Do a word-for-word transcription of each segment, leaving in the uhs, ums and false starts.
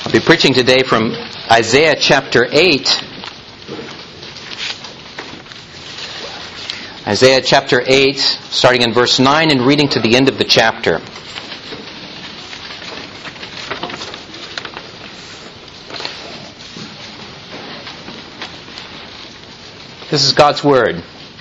I'll be preaching today from Isaiah chapter eight. Isaiah chapter eight, starting in verse nine and reading to the end of the chapter. This is God's word.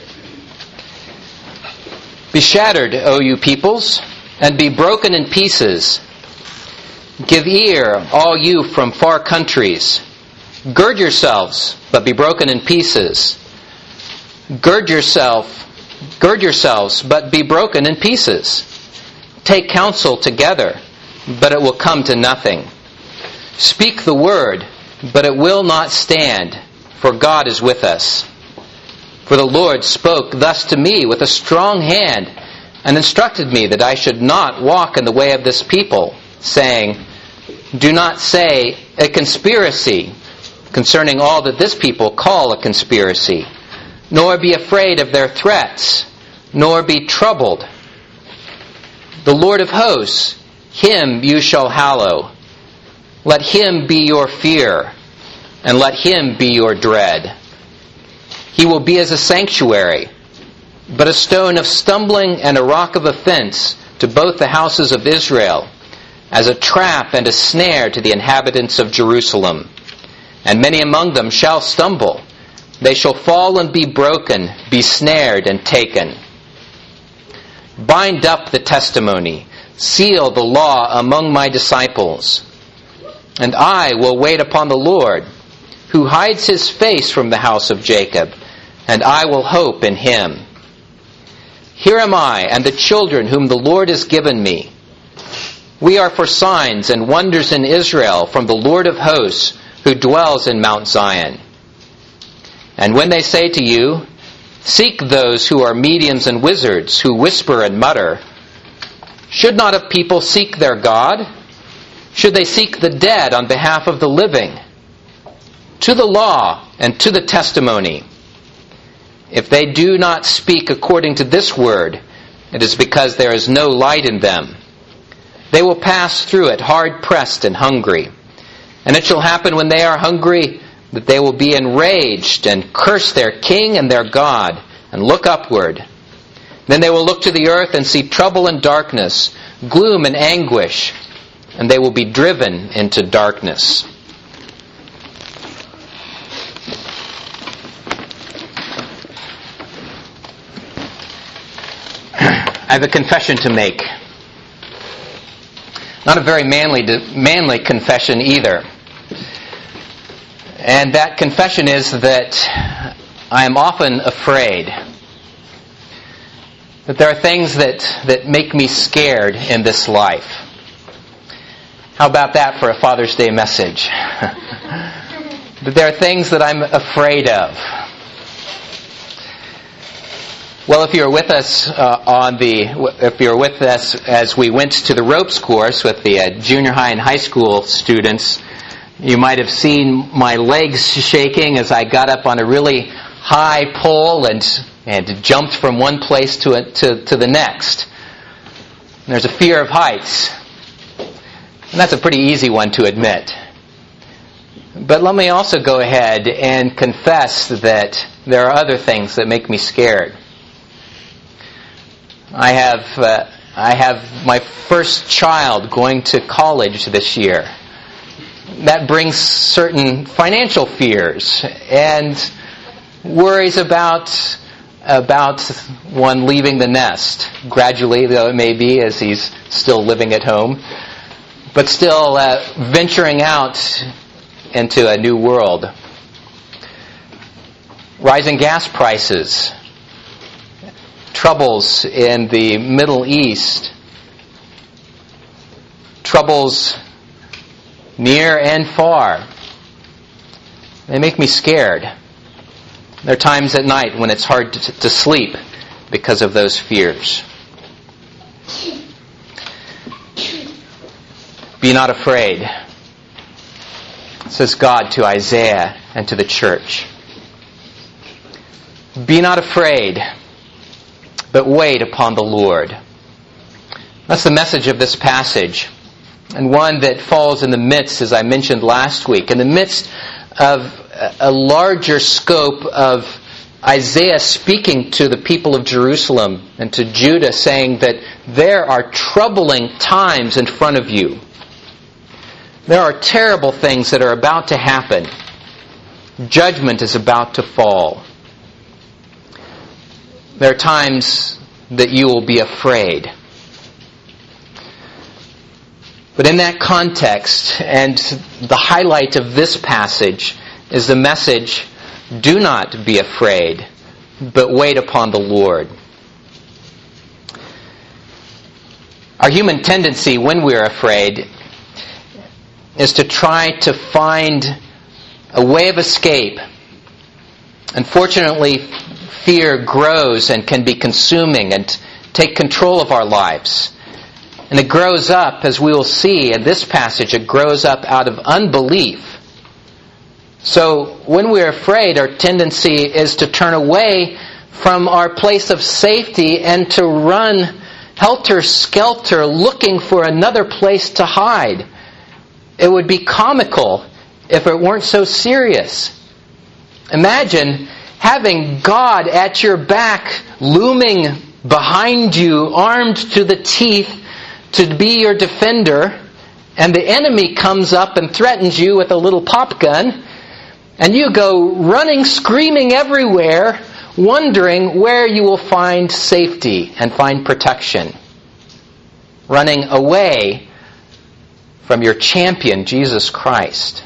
Be shattered, O you peoples, and be broken in pieces. Give ear, all you from far countries. Gird yourselves, but be broken in pieces. Gird yourself, gird yourselves, but be broken in pieces. Take counsel together, but it will come to nothing. Speak the word, but it will not stand, for God is with us. For the Lord spoke thus to me with a strong hand, and instructed me that I should not walk in the way of this people, saying, do not say a conspiracy concerning all that this people call a conspiracy, nor be afraid of their threats, nor be troubled. The Lord of hosts, Him you shall hallow. Let Him be your fear, and let Him be your dread. He will be as a sanctuary, but a stone of stumbling and a rock of offense to both the houses of Israel, as a trap and a snare to the inhabitants of Jerusalem. And many among them shall stumble. They shall fall and be broken, be snared and taken. Bind up the testimony, seal the law among my disciples. And I will wait upon the Lord, who hides His face from the house of Jacob, and I will hope in Him. Here am I, and the children whom the Lord has given me. We are for signs and wonders in Israel from the Lord of hosts, who dwells in Mount Zion. And when they say to you, seek those who are mediums and wizards, who whisper and mutter, should not a people seek their God? Should they seek the dead on behalf of the living? To the law and to the testimony. If they do not speak according to this word, it is because there is no light in them. They will pass through it hard-pressed and hungry. And it shall happen when they are hungry that they will be enraged and curse their king and their God and look upward. Then they will look to the earth and see trouble and darkness, gloom and anguish, and they will be driven into darkness. I have a confession to make. Not a very manly, manly confession either. And that confession is that I am often afraid. That there are things that, that make me scared in this life. How about that for a Father's Day message? That there are things that I'm afraid of. Well, if you were with us uh, on the, if you were with us as we went to the ropes course with the uh, junior high and high school students, you might have seen my legs shaking as I got up on a really high pole and and jumped from one place to a, to to the next. And there's a fear of heights, and that's a pretty easy one to admit. But let me also go ahead and confess that there are other things that make me scared. I have uh, I have my first child going to college this year. That brings certain financial fears and worries about about one leaving the nest gradually, though it may be, as he's still living at home, but still uh, venturing out into a new world. Rising gas prices. Troubles in the Middle East, troubles near and far. They make me scared. There are times at night when it's hard to, to sleep because of those fears. Be not afraid, says God to Isaiah and to the church. Be not afraid, but wait upon the Lord. That's the message of this passage. and one that falls in the midst, as I mentioned last week, in the midst of a larger scope of Isaiah speaking to the people of Jerusalem and to Judah, saying that there are troubling times in front of you. There are terrible things that are about to happen. Judgment is about to fall. There are times that you will be afraid. But in that context, and the highlight of this passage is the message, do not be afraid, but wait upon the Lord. Our human tendency when we are afraid is to try to find a way of escape. Unfortunately, fear grows and can be consuming and take control of our lives. And it grows up, as we will see in this passage, it grows up out of unbelief. So when we're afraid, our tendency is to turn away from our place of safety and to run helter-skelter looking for another place to hide. It would be comical if it weren't so serious. Imagine having God at your back, looming behind you, armed to the teeth, to be your defender, and the enemy comes up and threatens you with a little pop gun, and you go running, screaming everywhere, wondering where you will find safety and find protection. Running away from your champion, Jesus Christ.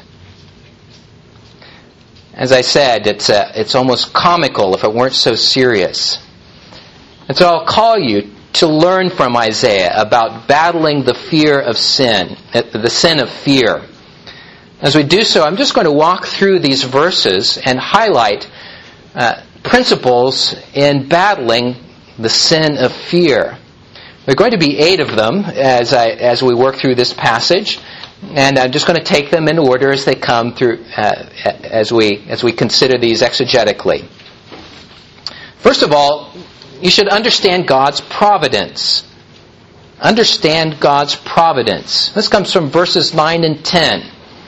As I said, it's a, it's almost comical if it weren't so serious. And so I'll call you to learn from Isaiah about battling the fear of sin, the sin of fear. As we do so, I'm just going to walk through these verses and highlight uh, principles in battling the sin of fear. There are going to be eight of them as I as we work through this passage, and I'm just going to take them in order as they come through uh, as we as we consider these exegetically. First of all, you should understand God's providence. Understand God's providence. This comes from verses nine and ten.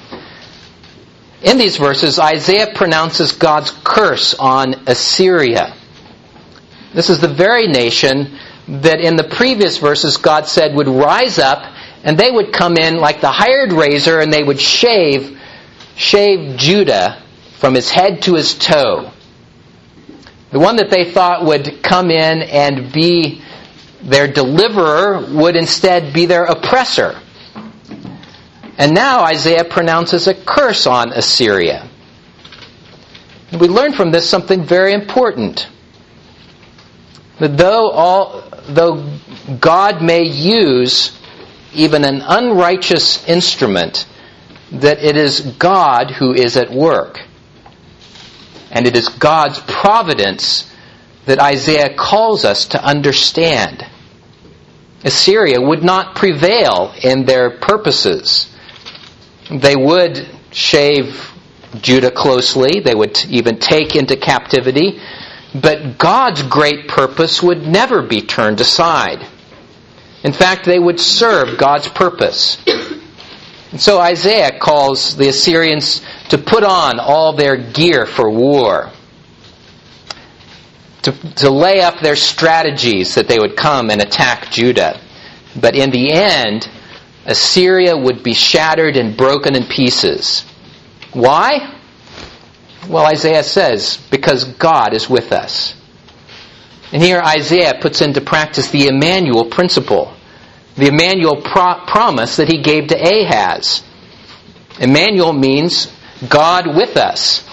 In these verses, Isaiah pronounces God's curse on Assyria. This is the very nation that in the previous verses God said would rise up, and they would come in like the hired razor, and they would shave, shave Judah from his head to his toe. The one that they thought would come in and be their deliverer would instead be their oppressor. And now Isaiah pronounces a curse on Assyria. And we learn from this something very important. That though all, though God may use even an unrighteous instrument, that it is God who is at work. And it is God's providence that Isaiah calls us to understand. Assyria would not prevail in their purposes. They would shave Judah closely. They would even take into captivity. But God's great purpose would never be turned aside. In fact, they would serve God's purpose. And so Isaiah calls the Assyrians to put on all their gear for war. To, to lay up their strategies that they would come and attack Judah. But in the end, Assyria would be shattered and broken in pieces. Why? Well, Isaiah says, because God is with us. And here Isaiah puts into practice the Emmanuel principle. The Emmanuel pro- promise that he gave to Ahaz. Emmanuel means God with us.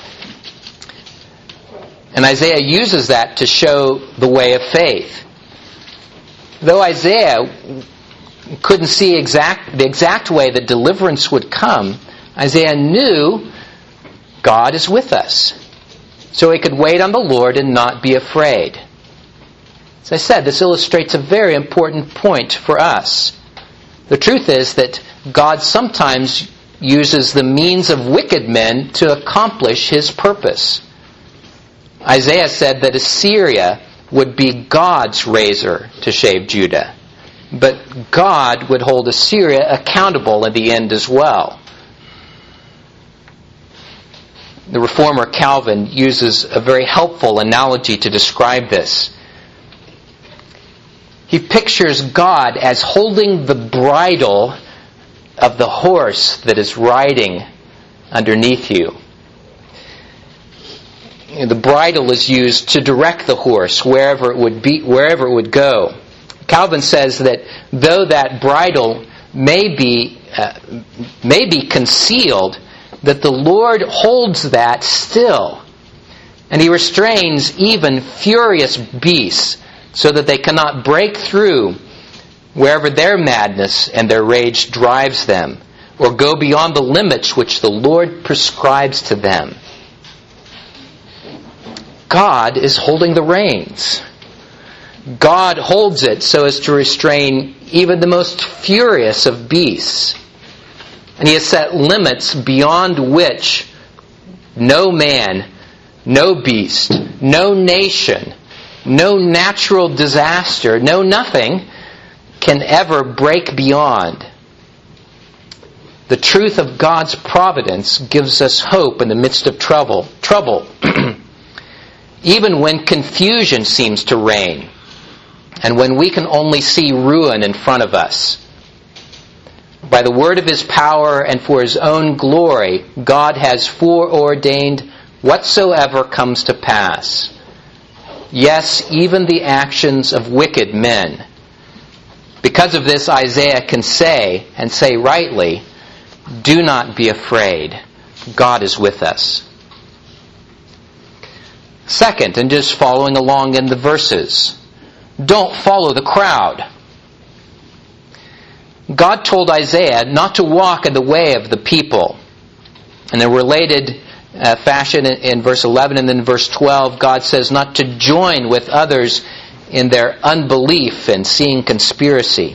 And Isaiah uses that to show the way of faith. Though Isaiah couldn't see exact the exact way the deliverance would come, Isaiah knew God is with us. So he could wait on the Lord and not be afraid. As I said, this illustrates a very important point for us. The truth is that God sometimes uses the means of wicked men to accomplish his purpose. Isaiah said that Assyria would be God's razor to shave Judah. but God would hold Assyria accountable in the end as well. The reformer Calvin uses a very helpful analogy to describe this. He pictures God as holding the bridle of the horse that is riding underneath you. The bridle is used to direct the horse wherever it would be, wherever it would go. Calvin says that though that bridle may be uh, may be concealed, that the Lord holds that still, and He restrains even furious beasts so that they cannot break through wherever their madness and their rage drives them, or go beyond the limits which the Lord prescribes to them. God is holding the reins. God holds it so as to restrain even the most furious of beasts. And He has set limits beyond which no man, no beast, no nation, no natural disaster, no nothing can ever break beyond. The truth of God's providence gives us hope in the midst of trouble. Trouble. Even when confusion seems to reign, and when we can only see ruin in front of us. By the word of His power and for His own glory, God has foreordained whatsoever comes to pass. Yes, even the actions of wicked men. Because of this, Isaiah can say, and say rightly, "Do not be afraid. God is with us." Second, and just following along in the verses, don't follow the crowd. God told Isaiah not to walk in the way of the people. In a related uh, fashion in, in verse eleven and then verse twelve, God says not to join with others in their unbelief and seeing conspiracy.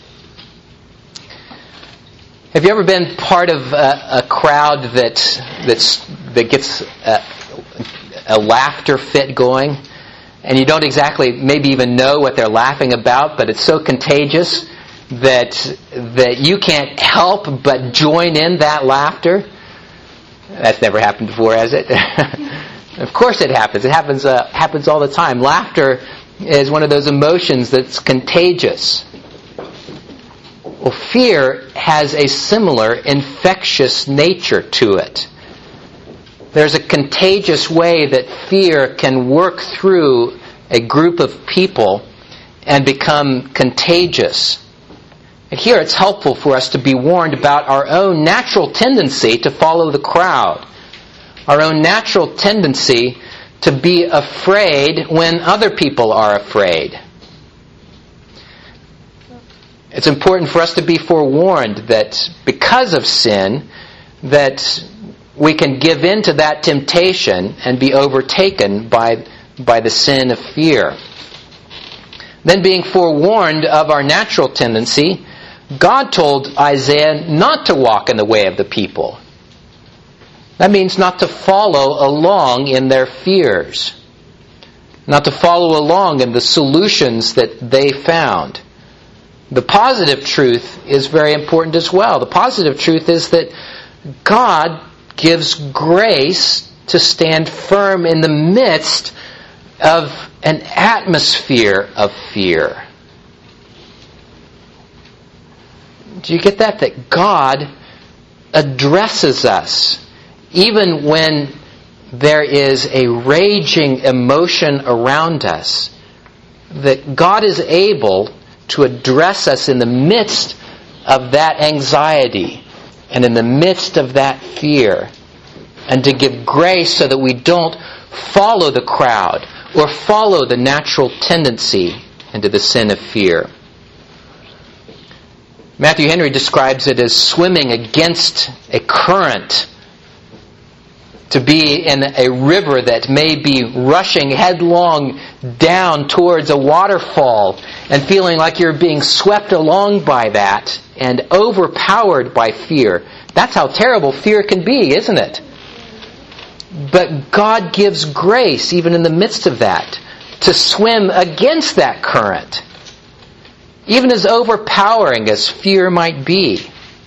Have you ever been part of a, a crowd that that's, that gets a, a laughter fit going, and you don't exactly maybe even know what they're laughing about, but it's so contagious that that you can't help but join in that laughter? That's never happened before, has it? Of course it happens. It happens uh, happens all the time. Laughter is one of those emotions that's contagious. Well, fear has a similar infectious nature to it. There's a contagious way that fear can work through a group of people and become contagious. And here it's helpful for us to be warned about our own natural tendency to follow the crowd. Our own natural tendency to be afraid when other people are afraid. It's important for us to be forewarned that because of sin, that we can give in to that temptation and be overtaken by, by the sin of fear. Then, being forewarned of our natural tendency, God told Isaiah not to walk in the way of the people. That means not to follow along in their fears, not to follow along in the solutions that they found. The positive truth is very important as well. The positive truth is that God gives grace to stand firm in the midst of an atmosphere of fear. Do you get that? That God addresses us even when there is a raging emotion around us. That God is able to address us in the midst of that anxiety and in the midst of that fear, and to give grace so that we don't follow the crowd or follow the natural tendency into the sin of fear. Matthew Henry describes it as swimming against a current, to be in a river that may be rushing headlong down towards a waterfall and feeling like you're being swept along by that and overpowered by fear. That's how terrible fear can be, isn't it? But God gives grace even in the midst of that, to swim against that current even as overpowering as fear might be.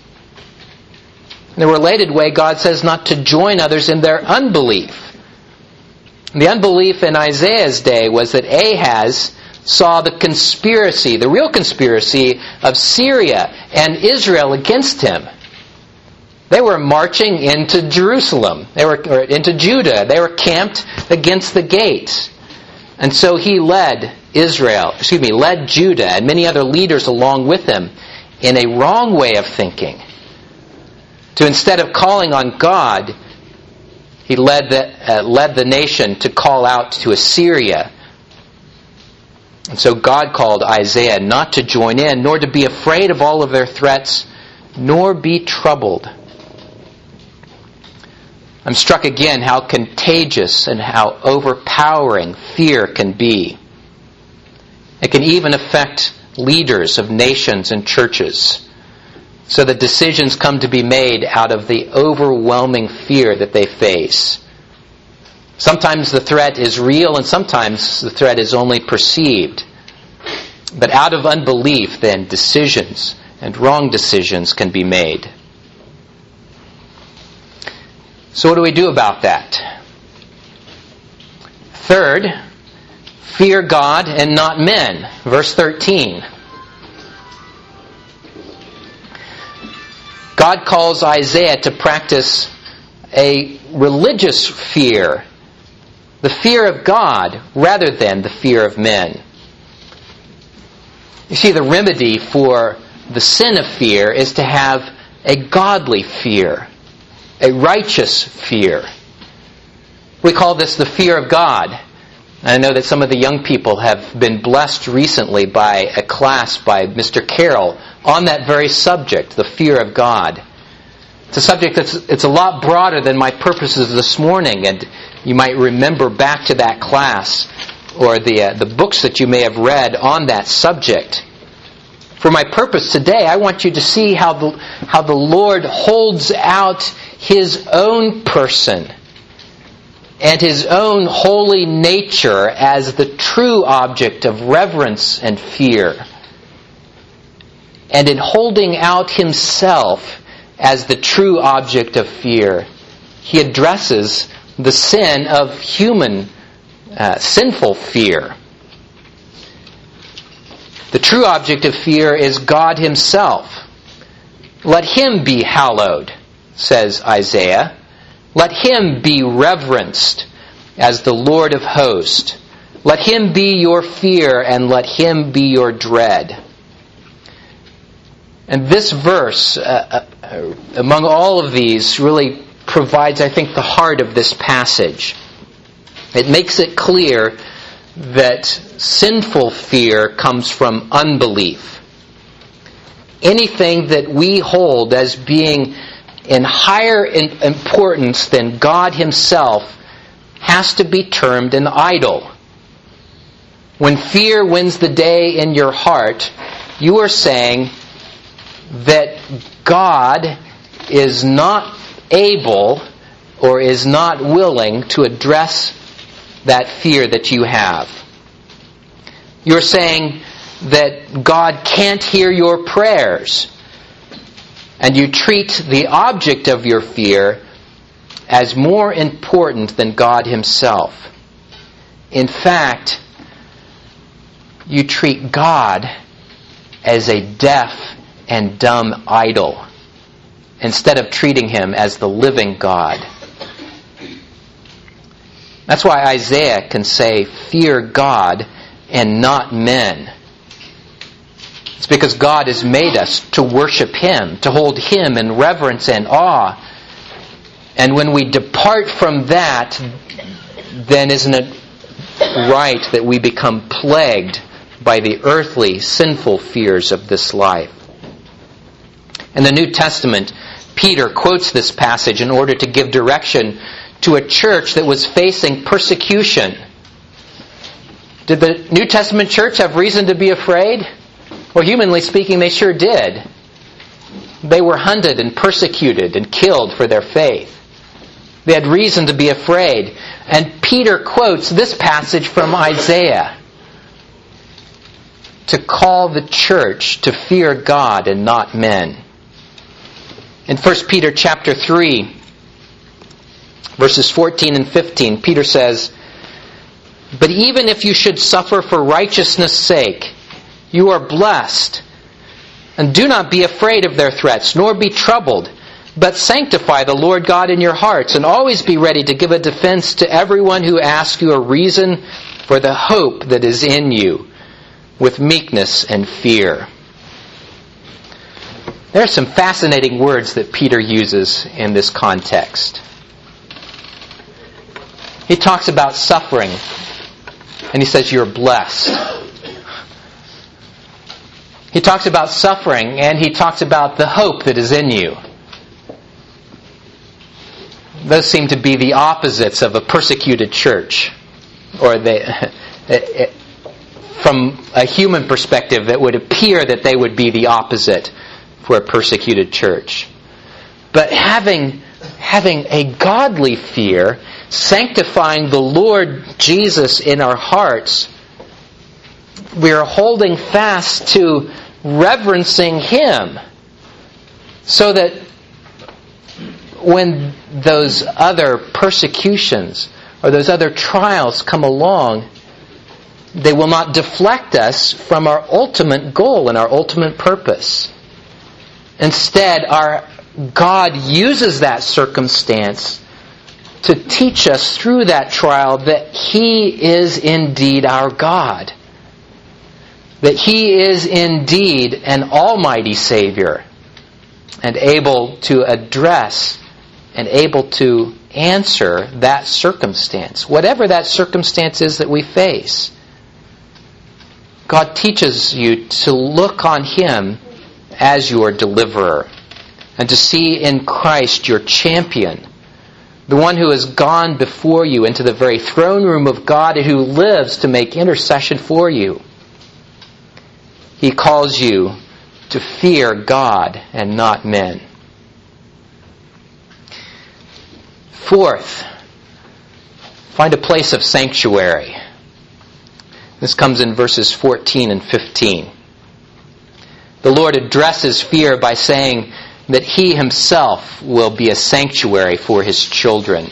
In a related way, God says not to join others in their unbelief. The unbelief in Isaiah's day was that Ahaz saw the conspiracy, the real conspiracy of Syria and Israel against him. They were marching into Jerusalem, they were or into Judah. They were camped against the gates. And so he led Israel, excuse me, led Judah and many other leaders along with him in a wrong way of thinking. To instead of calling on God, he led the, uh, led the nation to call out to Assyria. And so God called Isaiah not to join in, nor to be afraid of all of their threats, nor be troubled. I'm struck again how contagious and how overpowering fear can be. It can even affect leaders of nations and churches, so that decisions come to be made out of the overwhelming fear that they face. Sometimes the threat is real and sometimes the threat is only perceived. But out of unbelief, then, decisions and wrong decisions can be made. So what do we do about that? Third, fear God and not men. Verse thirteen. God calls Isaiah to practice a religious fear, the fear of God rather than the fear of men. You see, the remedy for the sin of fear is to have a godly fear, a righteous fear. We call this the fear of God. I know that some of the young people have been blessed recently by a class by Mister Carroll on that very subject, the fear of God. It's a subject that's it's a lot broader than my purposes this morning, and you might remember back to that class or the uh, the books that you may have read on that subject. For my purpose today, I want you to see how the how the Lord holds out His own person and His own holy nature as the true object of reverence and fear. And in holding out Himself as the true object of fear, He addresses the sin of human, uh, sinful fear. The true object of fear is God Himself. Let Him be hallowed, says Isaiah. Let Him be reverenced as the Lord of hosts. Let Him be your fear and let Him be your dread. And this verse, uh, uh, among all of these, really provides, I think, the heart of this passage. It makes it clear that sinful fear comes from unbelief. Anything that we hold as being in higher importance than God Himself has to be termed an idol. When fear wins the day in your heart, you are saying that God is not able or is not willing to address that fear that you have. You're saying that God can't hear your prayers, and you treat the object of your fear as more important than God Himself. In fact, you treat God as a deaf and dumb idol instead of treating Him as the living God. That's why Isaiah can say, fear God and not men. It's because God has made us to worship Him, to hold Him in reverence and awe. And when we depart from that, then isn't it right that we become plagued by the earthly, sinful fears of this life? In the New Testament, Peter quotes this passage in order to give direction to a church that was facing persecution. Did the New Testament church have reason to be afraid? Well, humanly speaking, they sure did. They were hunted and persecuted and killed for their faith. They had reason to be afraid. And Peter quotes this passage from Isaiah. to call the church to fear God and not men. In First Peter chapter three, verses fourteen and fifteen, Peter says, "But even if you should suffer for righteousness' sake, you are blessed. And do not be afraid of their threats, nor be troubled, but sanctify the Lord God in your hearts, and always be ready to give a defense to everyone who asks you a reason for the hope that is in you, with meekness and fear." There are some fascinating words that Peter uses in this context. He talks about suffering, and he says you're blessed. He talks about suffering, and he talks about the hope that is in you. Those seem to be the opposites of a persecuted church. Or they, from a human perspective, it would appear that they would be the opposite for a persecuted church. But having, having a godly fear, sanctifying the Lord Jesus in our hearts, we are holding fast to reverencing Him, so that when those other persecutions or those other trials come along, they will not deflect us from our ultimate goal and our ultimate purpose. Instead, our God uses that circumstance to teach us through that trial that He is indeed our God. That He is indeed an almighty Savior, and able to address and able to answer that circumstance, whatever that circumstance is that we face. God teaches you to look on Him as your deliverer, and to see in Christ your champion, the one who has gone before you into the very throne room of God and who lives to make intercession for you. He calls you to fear God and not men. Fourth, find a place of sanctuary. This comes in verses fourteen and fifteen. The Lord addresses fear by saying that He Himself will be a sanctuary for His children.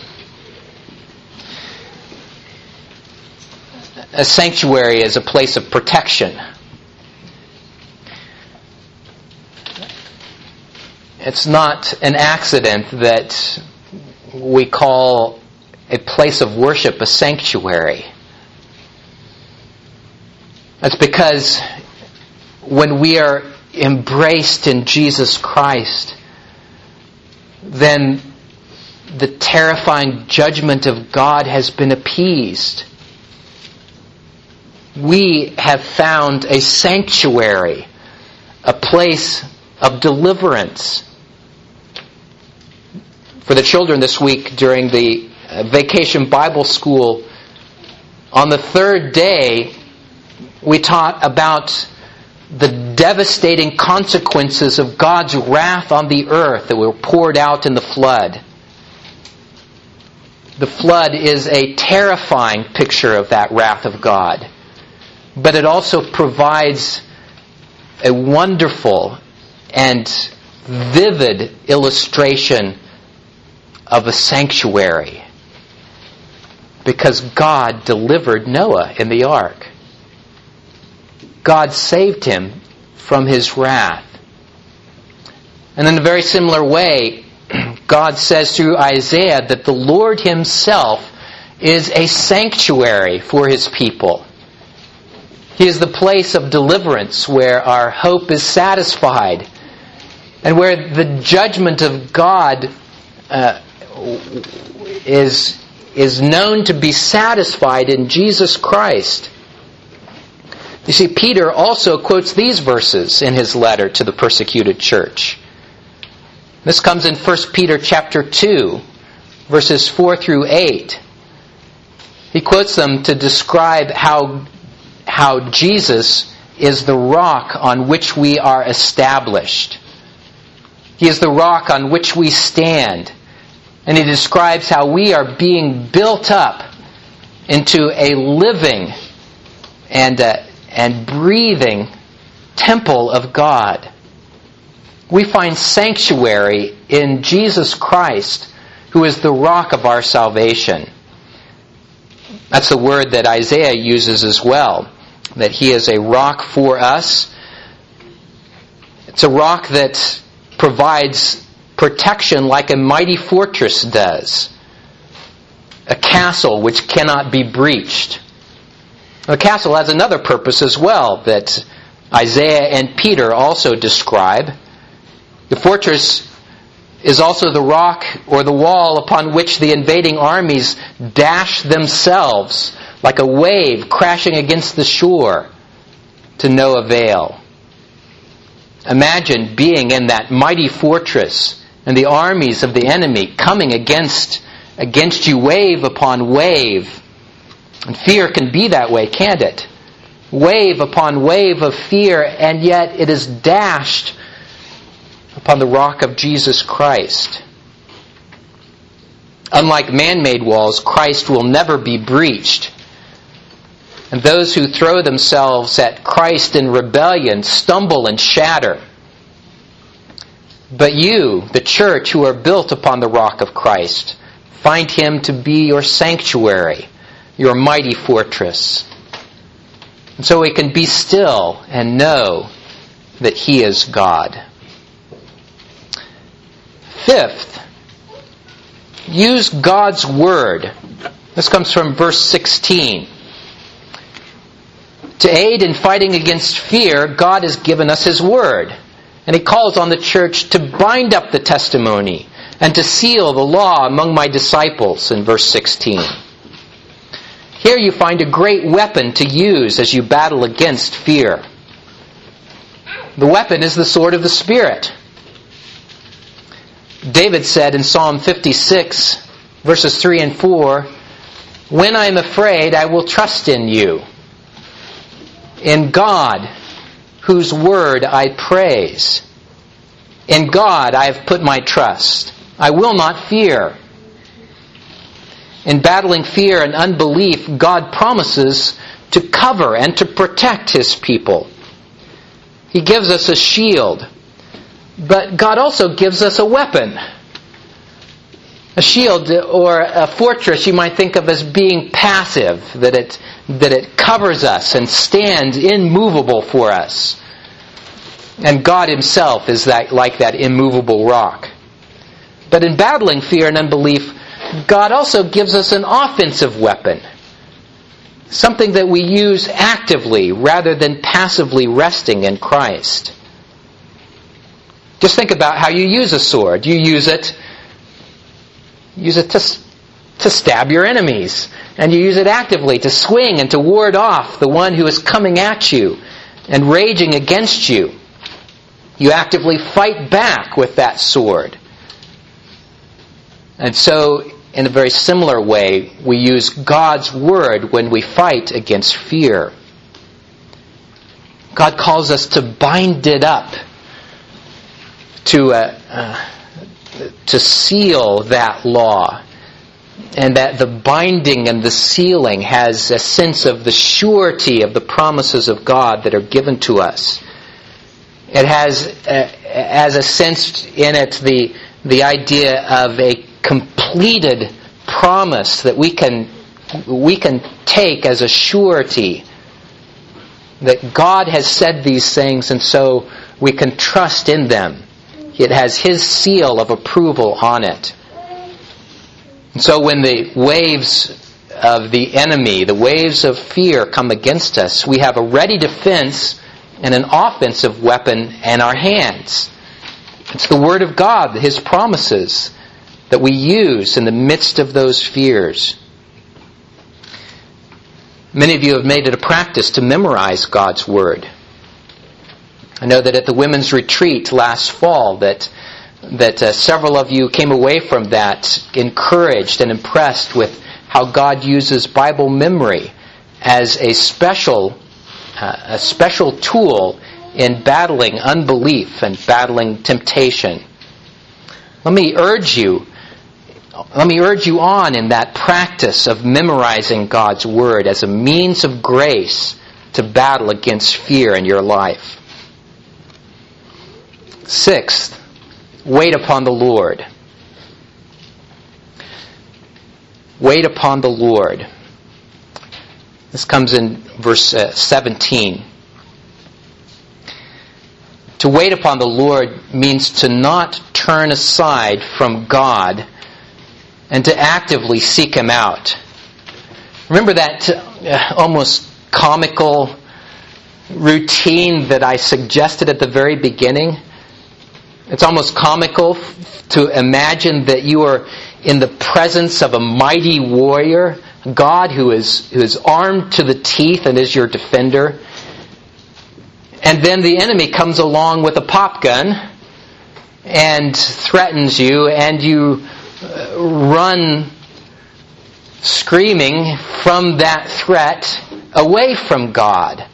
A sanctuary is a place of protection. It's not an accident that we call a place of worship a sanctuary. That's because when we are embraced in Jesus Christ, then the terrifying judgment of God has been appeased. We have found a sanctuary, a place of deliverance. For the children this week during the Vacation Bible School, on the third day, we taught about the devastating consequences of God's wrath on the earth that were poured out in the flood. The flood is a terrifying picture of that wrath of God, but it also provides a wonderful and vivid illustration of a sanctuary, because God delivered Noah in the ark. God saved him from His wrath. And in a very similar way, God says through Isaiah that the Lord Himself is a sanctuary for His people. He is the place of deliverance where our hope is satisfied, and where the judgment of God uh, is, is known to be satisfied in Jesus Christ. You see, Peter also quotes these verses in his letter to the persecuted church. This comes in First Peter chapter two, verses four through eight. He quotes them to describe how, how Jesus is the rock on which we are established. He is the rock on which we stand. And he describes how we are being built up into a living and a and breathing temple of God. We find sanctuary in Jesus Christ, who is the rock of our salvation. That's the word that Isaiah uses as well, that he is a rock for us. It's a rock that provides protection like a mighty fortress does. A castle which cannot be breached. The castle has another purpose as well that Isaiah and Peter also describe. The fortress is also the rock or the wall upon which the invading armies dash themselves like a wave crashing against the shore to no avail. Imagine being in that mighty fortress and the armies of the enemy coming against, against you wave upon wave. And fear can be that way, can't it? Wave upon wave of fear, and yet it is dashed upon the rock of Jesus Christ. Unlike man-made walls, Christ will never be breached. And those who throw themselves at Christ in rebellion stumble and shatter. But you, the church, who are built upon the rock of Christ, find Him to be your sanctuary, your mighty fortress. And so we can be still and know that He is God. Fifth, use God's Word. This comes from verse sixteen. To aid in fighting against fear, God has given us His Word. And He calls on the church to bind up the testimony and to seal the law among my disciples in verse sixteen. Here you find a great weapon to use as you battle against fear. The weapon is the sword of the Spirit. David said in Psalm fifty-six, verses three and four, "When I am afraid, I will trust in you. In God, whose word I praise. In God I have put my trust. I will not fear." In battling fear and unbelief, God promises to cover and to protect His people. He gives us a shield. But God also gives us a weapon. A shield or a fortress you might think of as being passive, that it, that it covers us and stands immovable for us. And God Himself is that, like that immovable rock. But in battling fear and unbelief, God also gives us an offensive weapon. Something that we use actively rather than passively resting in Christ. Just think about how you use a sword. You use it, use it to, to stab your enemies. And you use it actively to swing and to ward off the one who is coming at you and raging against you. You actively fight back with that sword. And so, in a very similar way, we use God's Word when we fight against fear. God calls us to bind it up, to uh, uh, to seal that law, and that the binding and the sealing has a sense of the surety of the promises of God that are given to us. It has, uh, as a sense in it, the the idea of a completed promise that we can we can take as a surety that God has said these things, and so we can trust in them. It has His seal of approval on it. And so when the waves of the enemy, the waves of fear come against us, we have a ready defense and an offensive weapon in our hands. It's the Word of God, His promises, that we use in the midst of those fears. Many of you have made it a practice to memorize God's Word. I know that at the women's retreat last fall that that uh, several of you came away from that encouraged and impressed with how God uses Bible memory as a special uh, a special tool in battling unbelief and battling temptation. Let me urge you Let me urge you on in that practice of memorizing God's Word as a means of grace to battle against fear in your life. Sixth, wait upon the Lord. Wait upon the Lord. This comes in verse uh, seventeen. To wait upon the Lord means to not turn aside from God and to actively seek Him out. Remember that uh, almost comical routine that I suggested at the very beginning? It's almost comical to imagine that you are in the presence of a mighty warrior, God who is who is armed to the teeth and is your defender. And then the enemy comes along with a pop gun and threatens you, and you run screaming from that threat away from God.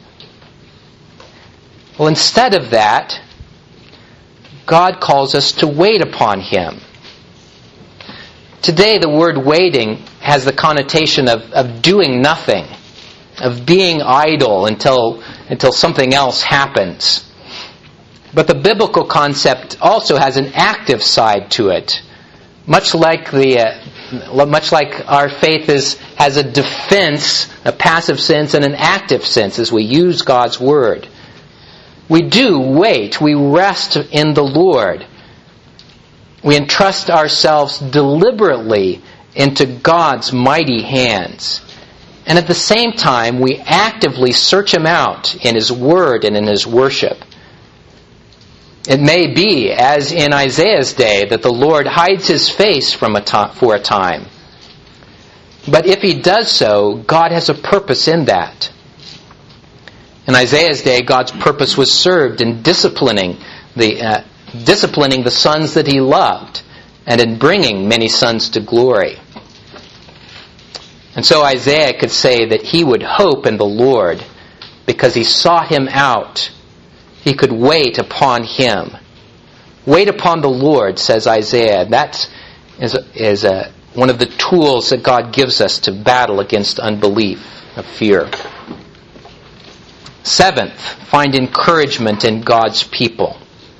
Well, instead of that, God calls us to wait upon Him. Today, the word waiting has the connotation of, of doing nothing, of being idle until, until something else happens. But the biblical concept also has an active side to it. Much like the, uh, much like our faith is, has a defense, a passive sense, and an active sense as we use God's Word. We do wait. We rest in the Lord. We entrust ourselves deliberately into God's mighty hands. And at the same time, we actively search Him out in His Word and in His worship. It may be, as in Isaiah's day, that the Lord hides His face from a to- for a time. But if He does so, God has a purpose in that. In Isaiah's day, God's purpose was served in disciplining the uh, disciplining the sons that He loved, and in bringing many sons to glory. And so Isaiah could say that he would hope in the Lord because he sought Him out. He could wait upon Him. Wait upon the Lord, says Isaiah. That is, is a, one of the tools that God gives us to battle against unbelief, of fear. Seventh, find encouragement in God's people.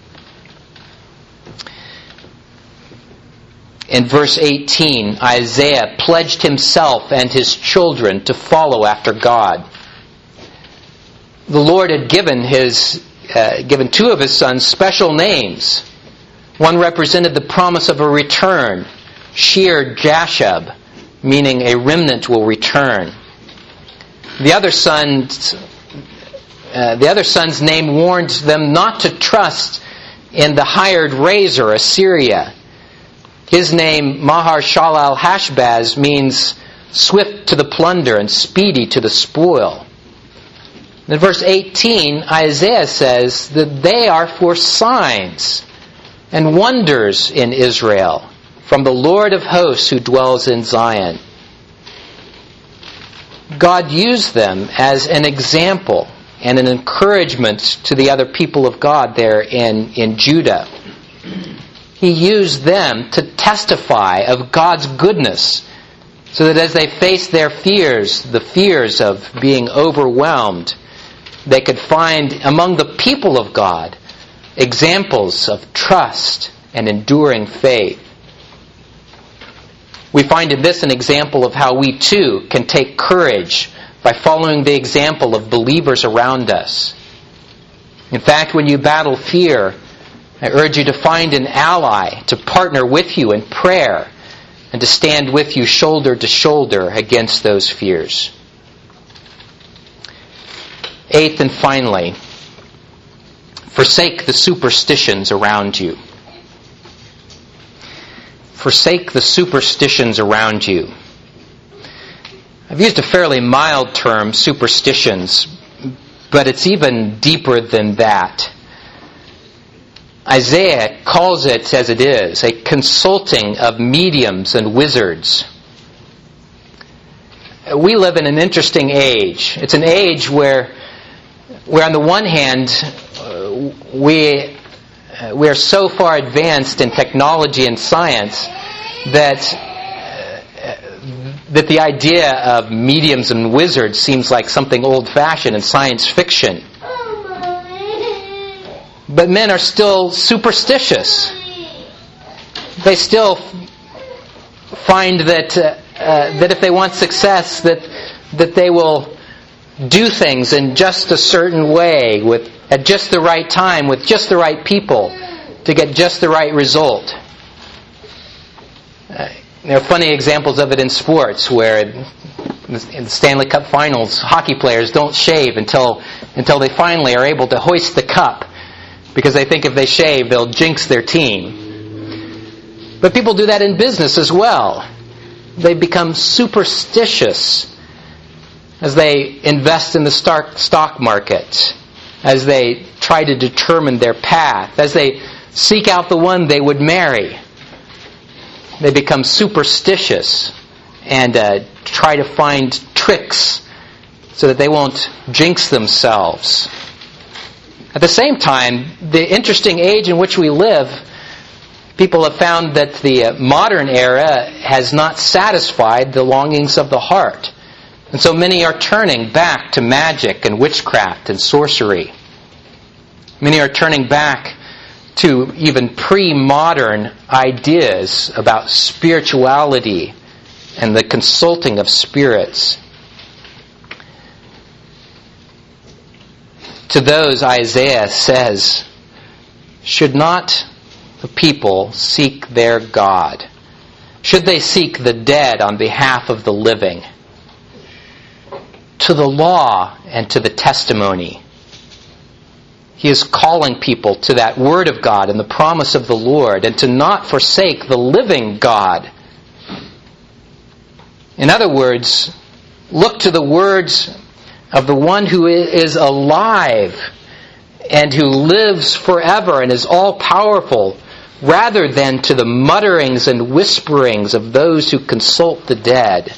In verse eighteen, Isaiah pledged himself and his children to follow after God. The Lord had given his uh, given two of His sons special names. One represented the promise of a return, Shear Jashub, meaning a remnant will return. The other son's uh, the other son's name warned them not to trust in the hired razor, Assyria. His name, Mahar-shalal-Hashbaz, means swift to the plunder and speedy to the spoil. In verse eighteen, Isaiah says that they are for signs and wonders in Israel from the Lord of hosts who dwells in Zion. God used them as an example and an encouragement to the other people of God there in, in Judah. He used them to testify of God's goodness, so that as they faced their fears, the fears of being overwhelmed, they could find among the people of God examples of trust and enduring faith. We find in this an example of how we too can take courage by following the example of believers around us. In fact, when you battle fear, I urge you to find an ally to partner with you in prayer and to stand with you shoulder to shoulder against those fears. Eighth and finally, forsake the superstitions around you. Forsake the superstitions around you. I've used a fairly mild term, superstitions, but it's even deeper than that. Isaiah calls it as it is, a consulting of mediums and wizards. We live in an interesting age. It's an age where, where on the one hand, uh, we, uh, we are so far advanced in technology and science that uh, that the idea of mediums and wizards seems like something old-fashioned and science fiction. But men are still superstitious. They still find that uh, uh, that if they want success, that that they will do things in just a certain way, with at just the right time, with just the right people, to get just the right result. Uh, there are funny examples of it in sports, where in the Stanley Cup Finals, hockey players don't shave until until they finally are able to hoist the cup, because they think if they shave, they'll jinx their team. But people do that in business as well. They become superstitious as they invest in the stock market, as they try to determine their path, as they seek out the one they would marry. They become superstitious and uh, try to find tricks so that they won't jinx themselves. At the same time, the interesting age in which we live, people have found that the modern era has not satisfied the longings of the heart. And so many are turning back to magic and witchcraft and sorcery. Many are turning back to even pre-modern ideas about spirituality and the consulting of spirits. To those, Isaiah says, should not the people seek their God? Should they seek the dead on behalf of the living? To the law and to the testimony. He is calling people to that word of God and the promise of the Lord, and to not forsake the living God. In other words, look to the words of the one who is alive and who lives forever and is all-powerful, rather than to the mutterings and whisperings of those who consult the dead.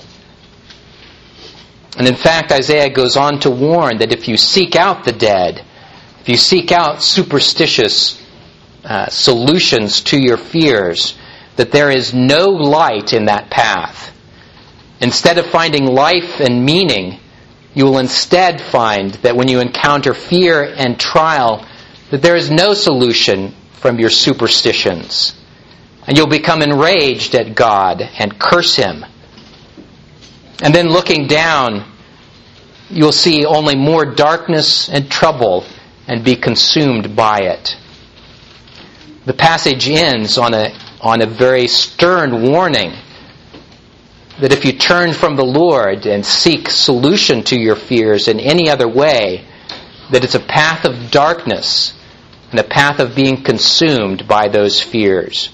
And in fact, Isaiah goes on to warn that if you seek out the dead, if you seek out superstitious uh, solutions to your fears, that there is no light in that path. Instead of finding life and meaning, you will instead find that when you encounter fear and trial, that there is no solution from your superstitions. And you'll become enraged at God and curse Him. And then looking down, you'll see only more darkness and trouble and be consumed by it. The passage ends on a, on a very stern warning that if you turn from the Lord and seek solution to your fears in any other way, that it's a path of darkness and a path of being consumed by those fears.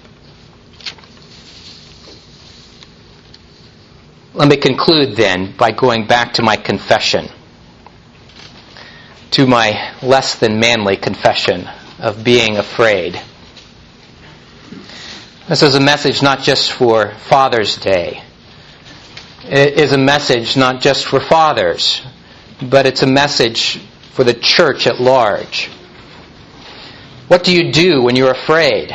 Let me conclude then by going back to my confession, to my less than manly confession of being afraid. This is a message not just for Father's Day. It is a message not just for fathers, but it's a message for the church at large. What do you do when you're afraid?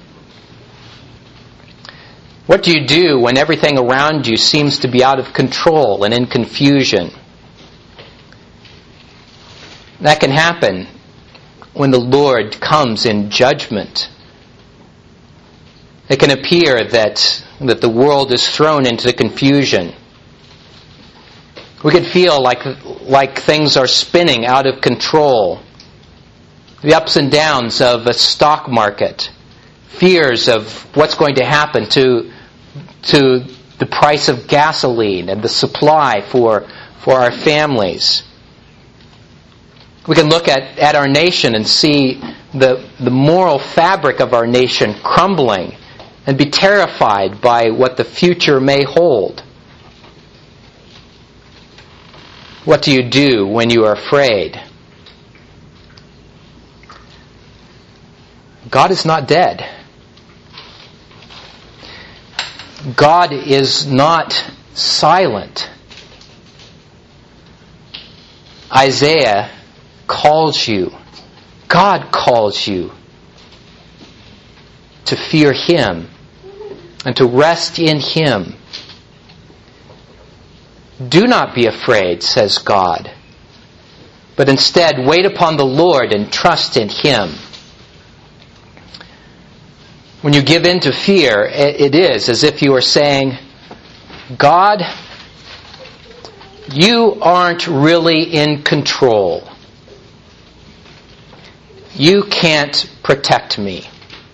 What do you do when everything around you seems to be out of control and in confusion? That can happen when the Lord comes in judgment. It can appear that, that the world is thrown into confusion. We could feel like, like things are spinning out of control. The ups and downs of a stock market, fears of what's going to happen to, to the price of gasoline and the supply for, for our families. We can look at, at our nation and see the, the moral fabric of our nation crumbling and be terrified by what the future may hold. What do you do when you are afraid? God is not dead. God is not silent. Isaiah calls you, God calls you to fear Him and to rest in Him Do not be afraid, says God, but instead wait upon the Lord and trust in Him. When you give in to fear, it is as if you are saying, God, you aren't really in control. You can't protect me.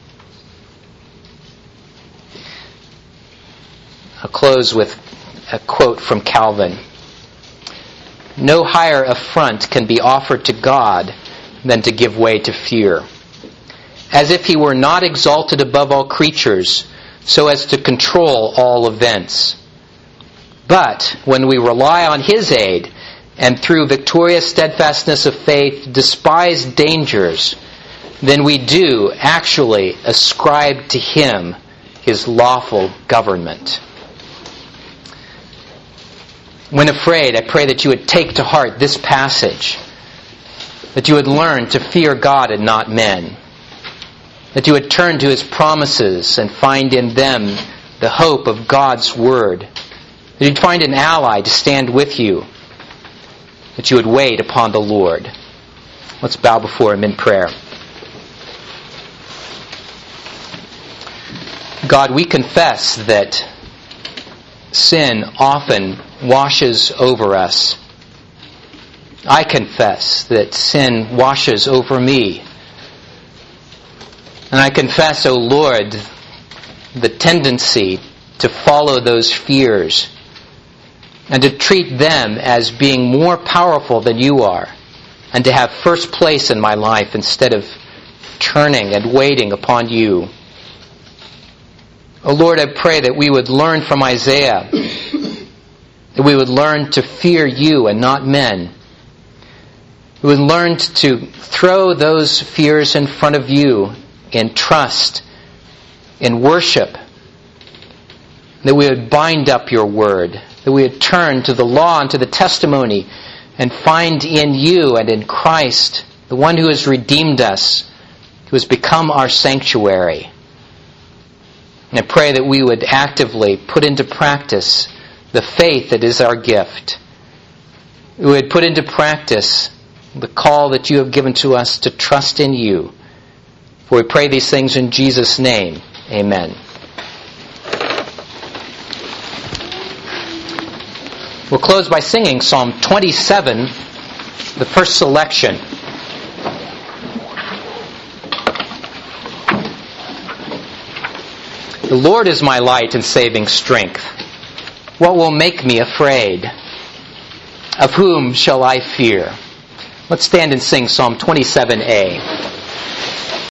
I'll close with a quote from Calvin. No higher affront can be offered to God than to give way to fear. As if He were not exalted above all creatures, so as to control all events. But when we rely on His aid, and through victorious steadfastness of faith despise dangers, then we do actually ascribe to Him His lawful government. When afraid, I pray that you would take to heart this passage, that you would learn to fear God and not men, that you would turn to His promises and find in them the hope of God's Word, that you'd find an ally to stand with you, that you would wait upon the Lord. Let's bow before Him in prayer. God, we confess that sin often washes over us. I confess that sin washes over me. And I confess, O Lord, the tendency to follow those fears and to treat them as being more powerful than you are, and to have first place in my life instead of turning and waiting upon you. O Lord, I pray that we would learn from Isaiah, that we would learn to fear you and not men. We would learn to throw those fears in front of you in trust, in worship, that we would bind up your word, that we would turn to the law and to the testimony and find in you and in Christ, the one who has redeemed us, who has become our sanctuary. And I pray that we would actively put into practice the faith that is our gift. We would put into practice the call that you have given to us to trust in you. For we pray these things in Jesus' name. Amen. We'll close by singing Psalm twenty-seven, the first selection. The Lord is my light and saving strength. What will make me afraid? Of whom shall I fear? Let's stand and sing Psalm twenty-seven A.